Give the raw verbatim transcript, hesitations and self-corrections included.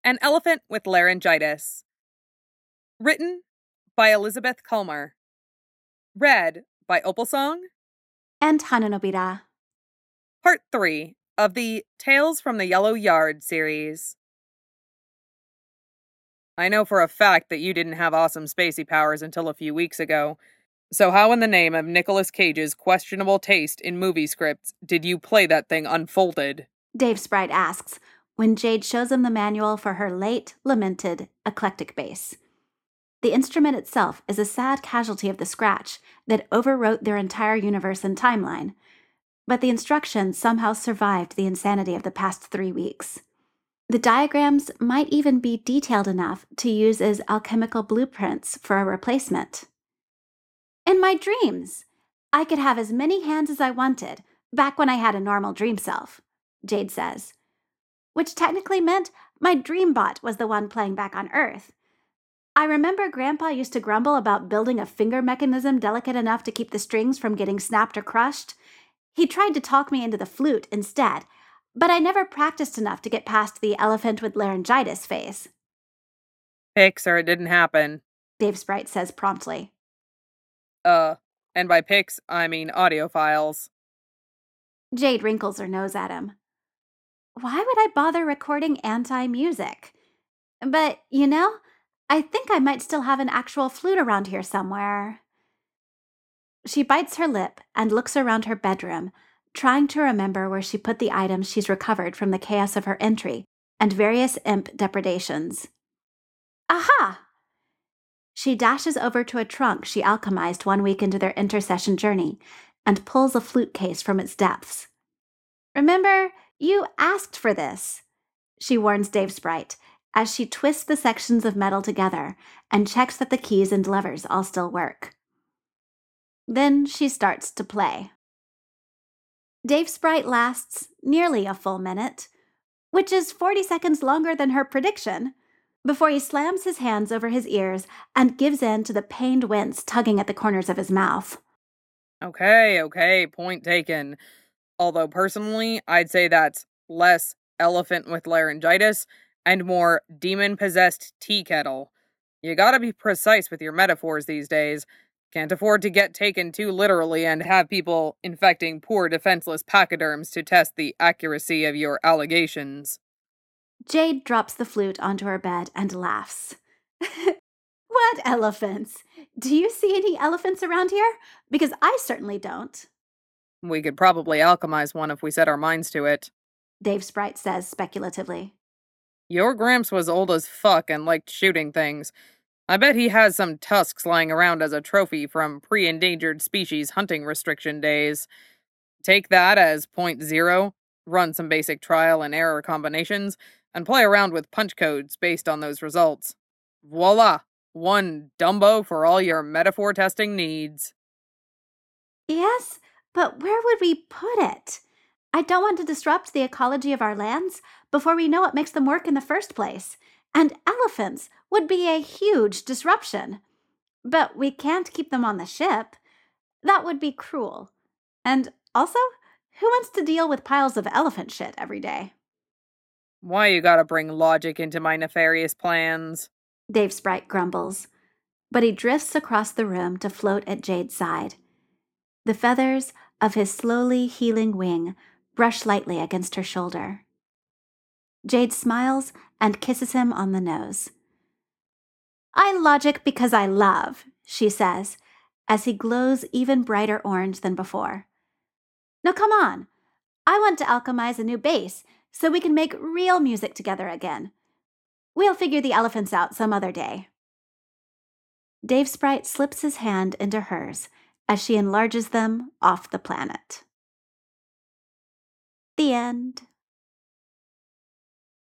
An Elephant with Laryngitis. Written by Elizabeth Culmer. Read by Opalsong and Hananobira. Part three of the Tales from the Yellow Yard series. I know for a fact that you didn't have awesome spacey powers until a few weeks ago. So how in the name of Nicolas Cage's questionable taste in movie scripts did you play that thing unfolded? Dave Sprite asks, when Jade shows him the manual for her late, lamented, eclectic bass. The instrument itself is a sad casualty of the scratch that overwrote their entire universe and timeline, but the instructions somehow survived the insanity of the past three weeks. The diagrams might even be detailed enough to use as alchemical blueprints for a replacement. In my dreams, I could have as many hands as I wanted, back when I had a normal dream self, Jade says. Which technically meant my dream bot was the one playing back on Earth. I remember Grandpa used to grumble about building a finger mechanism delicate enough to keep the strings from getting snapped or crushed. He tried to talk me into the flute instead, but I never practiced enough to get past the elephant with laryngitis phase. Pics or it didn't happen, Dave Sprite says promptly. Uh, and by pics, I mean audio files. Jade wrinkles her nose at him. Why would I bother recording anti-music? But, you know, I think I might still have an actual flute around here somewhere. She bites her lip and looks around her bedroom, trying to remember where she put the items she's recovered from the chaos of her entry and various imp depredations. Aha! She dashes over to a trunk she alchemized one week into their intercession journey and pulls a flute case from its depths. Remember, you asked for this, she warns Dave Sprite as she twists the sections of metal together and checks that the keys and levers all still work. Then she starts to play. Dave Sprite lasts nearly a full minute, which is forty seconds longer than her prediction, before he slams his hands over his ears and gives in to the pained wince tugging at the corners of his mouth. Okay, okay, point taken. Although personally, I'd say that's less elephant with laryngitis and more demon-possessed tea kettle. You gotta be precise with your metaphors these days. Can't afford to get taken too literally and have people infecting poor defenseless pachyderms to test the accuracy of your allegations. Jade drops the flute onto her bed and laughs. What elephants? Do you see any elephants around here? Because I certainly don't. We could probably alchemize one if we set our minds to it, Dave Sprite says speculatively. Your Gramps was old as fuck and liked shooting things. I bet he has some tusks lying around as a trophy from pre-endangered species hunting restriction days. Take that as point zero, run some basic trial and error combinations, and play around with punch codes based on those results. Voila! One Dumbo for all your metaphor testing needs. Yes, but where would we put it? I don't want to disrupt the ecology of our lands before we know what makes them work in the first place, and elephants would be a huge disruption. But we can't keep them on the ship. That would be cruel. And also, who wants to deal with piles of elephant shit every day? Why you gotta bring logic into my nefarious plans? Dave Sprite grumbles, but he drifts across the room to float at Jade's side. The feathers of his slowly healing wing brush lightly against her shoulder. Jade smiles and kisses him on the nose. I logic because I love, she says, as he glows even brighter orange than before. Now come on. I want to alchemize a new bass so we can make real music together again. We'll figure the elephants out some other day. Dave Sprite slips his hand into hers as she enlarges them off the planet. The end.